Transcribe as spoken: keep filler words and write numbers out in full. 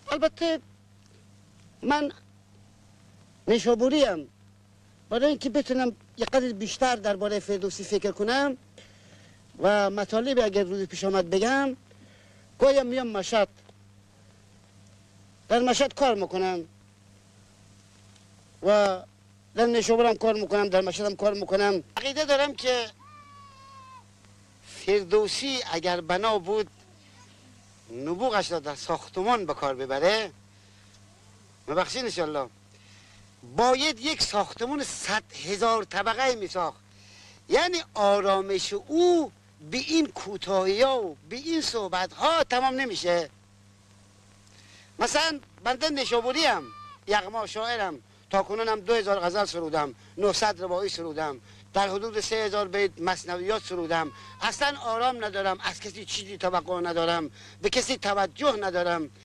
البته من نیشابوریم، برای اینکه بتونم یک قدر بیشتر درباره فردوسی فکر کنم و مطالبی اگر روز پیش آمد بگم، گاهی میام مشهد، در مشهد کار میکنم و در نیشابورم کار میکنم، در مشهدم کار میکنم. عقیده دارم که فردوسی اگر بنا بود نبوغش را در ساختمان به کار ببره، مبخشین انشالله، باید یک ساختمان صد هزار طبقه می ساخت. یعنی آرامش او به این کوتاهی ها و به این صحبت ها تمام نمیشه. مثلا بنده نیشابوری هم، یغما شاعرم، تا کنونم دو هزار غزل سرودم، نهصد روایی سرودم، در حدود سه هزار بیت مثنویات سرودم. اصلا آرام ندارم، از کسی چیزی توقع ندارم، به کسی توجه ندارم.